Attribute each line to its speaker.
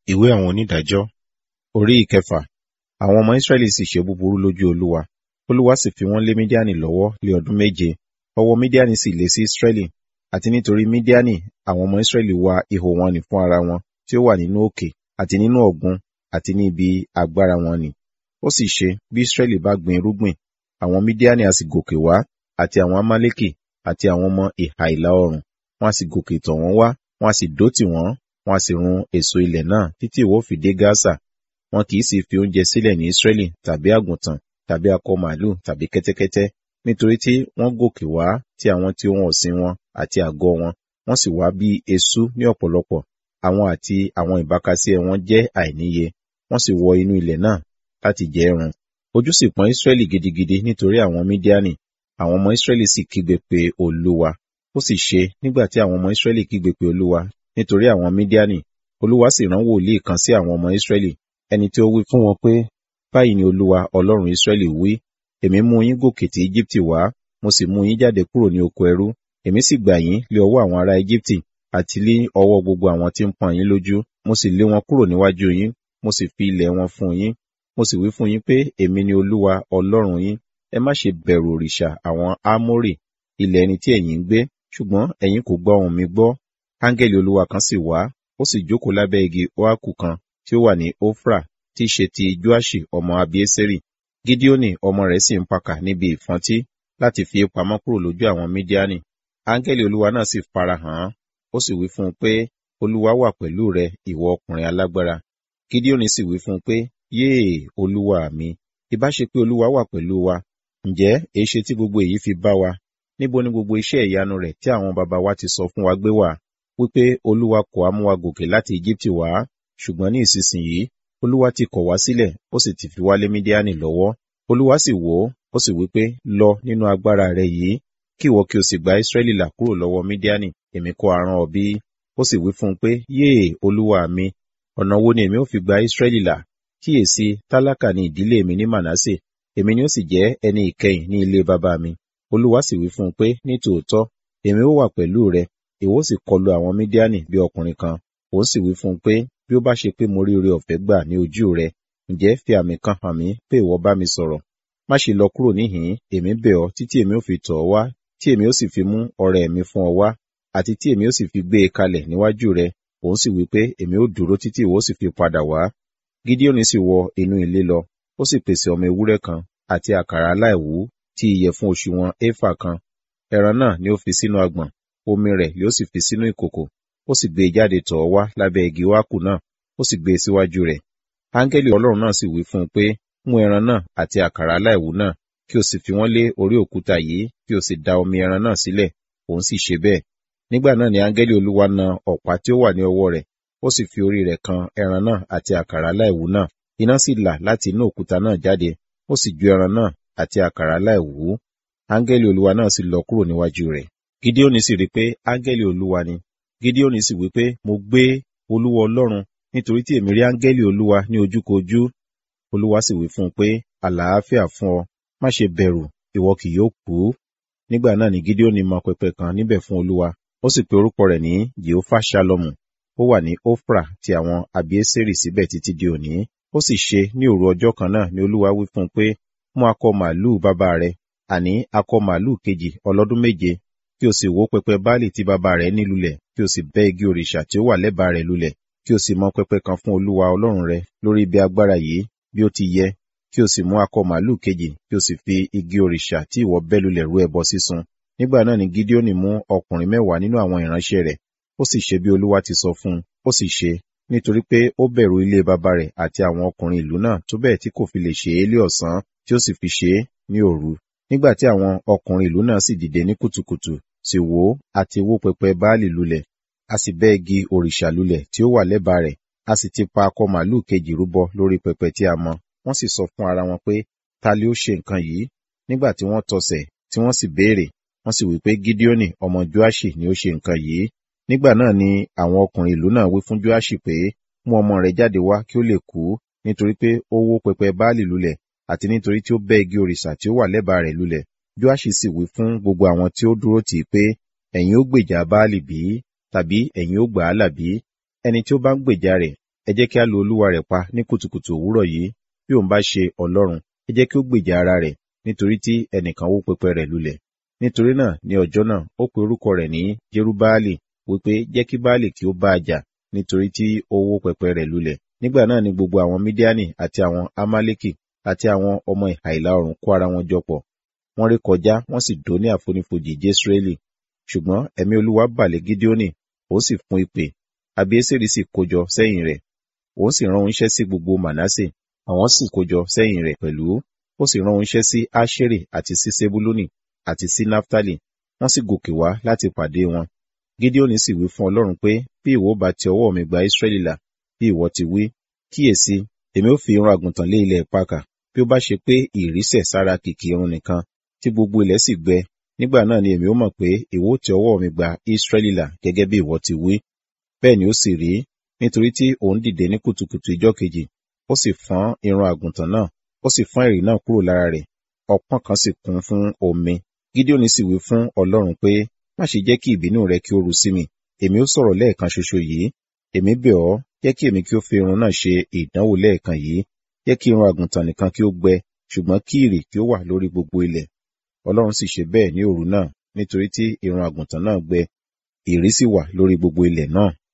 Speaker 1: Ìwé àwọn onídàájọ́, orí ìkẹfà. Àwọn ọmọ Israẹli sì ṣe búburú lójú Olúwa. Olúwa sì fi wọ́n lé Mídíánì lọ́wọ́ lé ọdún méje. Ọwọ́ Mídíánì sì le sí Israẹli. Àti nítorí Mídíánì, àwọn ọmọ Israẹli wa ihò wọn nì fún ara wọn, tí ó wà nínú òkè, àti nínú ọ̀gbun, àti ní ibi agbára wọn nì. Ó sì ṣe, bí Israẹli bá gbin irúgbìn, àwọn Mídíánì a sì gòkè wá, àti àwọn Amálẹ́kì, àti àwọn ọmọ ìhà ìlà oòrùn. Wọ́n a sì gòkè tọ̀ wọ́n wá, wọ́n a sì dó tì wọ́n, wọ́n a sì run èso ilẹ̀ náà títí ìwọ fi dé Gásà. Wọn kì í sì fi oúnjẹ sílẹ̀ ní Israẹli, tàbí àgùntàn, tàbí akọ màlúù, tàbí kẹ́tẹ́kẹ́tẹ́, nítorí tí wọ́n gòkè wá tí àwọn tí ohun ọ̀sìn wọn àti àgọ́ wọn, wọ́n sì wá bí eṣú ní ọ̀pọ̀lọpọ̀. Àwọn àti àwọn ìbákasíẹ̀ wọn jẹ́ àìníye, wọ́n sì wọ inú ilẹ̀ náà láti jẹ ẹran. Ojú sì pọ́n Israẹli gidigidi nítorí àwọn Mídíánì. Àwọn ọmọ Israẹli sì kígbe pé Olúwa. Ó sì ṣe, nígbà tí àwọn ọmọ Israẹli kígbe pé Olúwa nítorí àwọn Mídíánì, Olúwa sì rán wòlíì kan sí àwọn ọmọ Israẹli, ẹni tí ó wí fún wọn pé, báyìí ni Olúwa Ọlọ́run Israẹli wí, èmi mú yín gòkè tí Ejibiti wá, mo sì mú yín jáde kúrò ní oko ẹrú. Èmi sì gbà yín lé ọwọ́ àwọn ará Ejibiti, àti lé ọwọ́ gbogbo àwọn tí ń pọ́n yín lójú. Mo sì lé wọn kúrò níwájú yín, mo sì fi ilẹ̀ wọn fún yín. Mo sì wí fún yín pé, èmi ni Olúwa Ọlọ́run yín. Ẹ má ṣe bẹ̀rù òrìṣà àwọn Ámórì, ilẹ̀ ẹni tí ẹ̀yin ń gbé, ṣùgbọ́n ẹ̀yin kò gbọ́ ohùn mi gbọ́. Áńgẹ́lì Olúwa kan sì wá, ó sì jókòó lábẹ́ igi óákù kan tí ó wà ní Ofra, tí í ṣe ti Joaṣi ọmọ Abieseri. Gideoni ọmọ rẹ̀ sì ń pakà níbi ìfọ́ntí láti fi pamọ́ kúrò lójú àwọn Mídíánì. Áńgẹ́lì Olúwa náà sì farahàn án, ó sì wí fún un pé, Olúwa wà pẹ̀lú rẹ, ìwọ ọkùnrin alágbára. Gideoni sì wí fún un pé, yéè, Olúwa mi, ìbá ṣe pé Olúwa wà pẹ̀lú wa, ǹjẹ́ èéṣe tí gbogbo èyí fi bá wa? Níbo ni gbogbo iṣẹ́ ìyanu rẹ̀ tí àwọn baba wa ti sọ fún wa gbé wà? Wípé Olúwa kò á mú wa gòkè láti Ejibiti wá, ṣùgbọ́n ní ìsinsìnyí, Olúwa ti kọ̀ wá sílẹ̀, ó sì ti fi wá lé Mídíánì lọ́wọ́. Olúwa sì wò ó sì wípé, lọ nínú agbára rẹ yìí, kí ìwọ kí o sì gba Israẹli là kúrò lọ́wọ́ Mídíánì, èmi kò á rán ọ bí? Ó sì wí fún un pé, yéè, Olúwa mi, ọ̀nà wo ni èmi ó fi gba Israẹli là? Kíyèsí, tálákà ni ìdílé mi ní Mànásè, èmi ni ó sì jẹ́ ẹni ìkẹyìn ní ilé baba mi. Olúwa sì wí fún un pé, ní tòótọ́, èmi ó wà pẹ̀lú rẹ, ìwọ ó sì kọlu àwọn Mídíánì bí ọkùnrin kan. Òun sì wí fún un pé, bí ó bá ṣe pé mo rí oore ọ̀fẹ́ gbà ní ojú rẹ, ǹjẹ́ fi àmì kan hàn mí pé ìwọ bá mi sọ̀rọ̀. Má ṣe lọ kúrò níhìn-ín, èmi bẹ̀ ọ́ títí èmi ó fi tọ̀ ọ́ wá, tí èmi ó sì fi mú ọrẹ mi fún ọ wá, àti tí èmi ó sì fi gbé e kalẹ̀ níwájú rẹ. Òun sì wí pé, èmi ó dúró títí ìwọ ó sì fi padà wá. Gideoni sì wọ inú ilé lọ, ó sì pèsè ọmọ ewúrẹ́ kan àti àkàrà aláìwú tí ìyẹ̀fun òṣùwọ̀n éfà kan. Ẹran náà ni ó fi sínú agbọ̀n, omi rẹ̀ ni ó sì fi sínú ìkòkò. Ó sì gbé e jáde tọ̀ ọ́ wá lábẹ́ igi óákù náà, ó sì gbé e síwájú rẹ̀. Áńgẹ́lì Ọlọ́run náà sì wí fún un pé, mú ẹran náà àti àkàrà aláìwú náà, kí o sì fi wọ́n lé orí òkúta yìí, kí o sì da omi ẹran náà sílẹ̀. Òun sì ṣe bẹ́ẹ̀. Nígbà náà ni áńgẹ́lì Olúwa na ọ̀pá tí ó wà ní ọwọ́ rẹ̀, ó sì fi orí rẹ̀ kan ẹran náà àti àkàrà aláìwú náà. Iná sì là láti inú òkúta náà jáde, ó sì ju ẹran náà àti àkàrà aláìwú. Áńgẹ́lì Olúwa náà sì lọ kúrò níwájú rẹ̀. Gideoni sì rí pé áńgẹ́lì Olúwa ni. Gideoni sì wí pé, mo gbé Olúwa Ọlọ́run, nítorí tí èmi rí áńgẹ́lì Olúwa ní ojúkojú. Olúwa sì wí fún un pé, àlàáfíà fún ọ, má ṣe bẹ̀rù, ìwọ kì yóò kú. Nígbà náà ni Gideoni mọ pẹpẹ kan níbẹ̀ fún Olúwa, ó sì pe orúkọ rẹ̀ ní Jehova Ṣálọ́mù. Ó wà ní Ofra ti àwọn Abieseri síbẹ̀ títí di òní. Ó sì ṣe ní òru ọjọ́ kan náà ni Olúwa wí fún un pé, mú akọ màlúù bàbá rẹ, àní akọ màlúù kejì ọlọ́dún méje, kí o sì wó pẹpẹ Báálì tí bàbá rẹ̀ ní lulẹ̀, kí o sì bẹ́ igi òrìṣà tí ó wà lẹ́bàá rẹ̀ lulẹ̀, kí o sì mọ pẹpẹ kan fún Olúwa Ọlọ́run rẹ lórí ibi agbára yìí bí ó ti yẹ, kí o sì mú akọ màlúù kejì, kí o sì fi igi òrìṣà tí ìwọ bẹ́ lulẹ̀ rú ẹbọ sísun. Nígbà náà ni Gideoni mú ọkùnrin 10 nínú àwọn ìránṣẹ́ rẹ̀, ó sì ṣe bí Olúwa ti sọ fún un, ó sì ṣe, nítorí pé ó bẹ̀rù ilé baba rẹ̀ àti àwọn ọkùnrin ìlú náà tó bẹ́ẹ̀ tí kò fi lè ṣe é lé ọ̀sán, tí ó sì fi ṣe é ní òru. Nígbà tí àwọn ọkùnrin ìlú náà sì dìde ní kùtùkùtù, sì wó àti wó pẹpẹ Báálì lulẹ̀, a sì bẹ́ igi òrìṣà lulẹ̀ tí ó wà lẹ́bàá rẹ̀, a sì ti pa akọ màlúù kejì rúbọ lórí pẹpẹ tí a mọ. Wọ́n sì sọ fún ara wọn pé, ta lé ó ṣe nǹkan yìí? Nígbà tí wọ́n tọsẹ̀, tí wọ́n sì béèrè, wọ́n sì wí pé Gideoni ọmọ Joaṣi ni ó ṣe nǹkan yìí. Nígbà náà ni àwọn ọkùnrin ìlú náà wí fún Joaṣi pé, mú ọmọ rẹ̀ jáde wá kí ó lè kú, nítorí pé ó wó pẹpẹ Báálì lulẹ̀, àti nítorí tí ó bẹ́ igi òrìṣà tí ó wà lẹ́bàá rẹ̀ lulẹ̀. Joaṣi sì wí fún gbogbo àwọn tí ó dúró tì í pé, ẹ̀yin ó gbèjà Báálì bí? Tàbí ẹ̀yin ó gbà á là bí? Ẹni tí ó bá ń gbèjà rẹ̀, ẹ jẹ́ kí a lu olúwa rẹ̀ pa ní kùtùkùtù òwúrọ̀ yìí, bí òun bá ṣe Ọlọ́run, ẹ jẹ́ kí ó gbèjà ara rẹ̀, nítorí tí ẹnìkan wó pẹpẹ rẹ̀ lulẹ̀. Nítorí náà ní ọjọ́ náà ó pe orúkọ rẹ̀ ní Jerubbaali, wípé jẹ́ kí Baálì kí ó bá a jà, nítorí tí ó wó pẹpẹ rẹ̀ lulẹ̀. Nígbà náà ni gbogbo àwọn Mídíánì àti àwọn Amálẹ́kì àti àwọn ọmọ ìhà ìlà oòrùn kó ara wọn jọ pọ̀. Wọ́n ré kọjá, wọ́n sì dó ní àfonífojì Jesreeli. Ṣùgbọ́n ẹ̀mí Olúwa bà lé Gideoni, ó sì fún ìpè. Abieseri sì kójọ sẹ́yìn rẹ̀, ó sì rán oníṣẹ́ sí gbogbo Manase, àwọn sì kójọ sẹ́yìn rẹ̀ pẹ̀lú. Ó sì rán oníṣẹ́ sí Aṣeri àti sí Sebuluni àti sí Naftali, wọ́n sì gòkè wá láti pàdé wọn. Gideoni sì wí fún Ọlọ́run pé, bí ìwọ bá ti ọwọ́ mi gba Israẹli là, bí ìwọ ti wí, kíyèsí, èmi ó fi irun àgùntàn lé ilẹ̀ ìpakà. Bí ó bá ṣe pé ìrísẹ̀ sára kìkì irun nìkan, tí gbogbo ilẹ̀ sì gbẹ, nígbà náà ni èmi ó mọ̀ pé ìwọ ti ọwọ́ mi gba Israẹli là gẹ́gẹ́ bí ìwọ ti wí. Bẹ́ẹ̀ ni ó sì rí, nítorí tí òun dìde ní kùtùkùtù ijọ́ kejì, ó sì fọ́n irun àgùntàn náà, ó sì fọ́n ẹ̀rí náà kúrò lára rẹ̀, ọpọ́n kan sì kún fún omi. Gideoni sì wí fún Ọlọ́run pé, má ṣe jẹ́ kí ìbínú rẹ kí ó ru sí mi, èmi ó sọ̀rọ̀ lẹ́ẹ̀kan ṣoṣo yìí. Èmi bẹ̀ ọ́, jẹ́ kí èmi kí ó fi irun náà ṣe ìdánwò lẹ́ẹ̀kan yìí, jẹ́ kí irun àgùntàn nìkan kí ó gbẹ, ṣùgbọ́n kí ìrì kí ó wà lórí gbogbo ilẹ̀. Ọlọ́run sì ṣe bẹ́ẹ̀ ní òru náà, nítorí tí irun àgùntàn náà gbẹ, ìrì sì wà lórí gbogbo ilẹ̀ náà.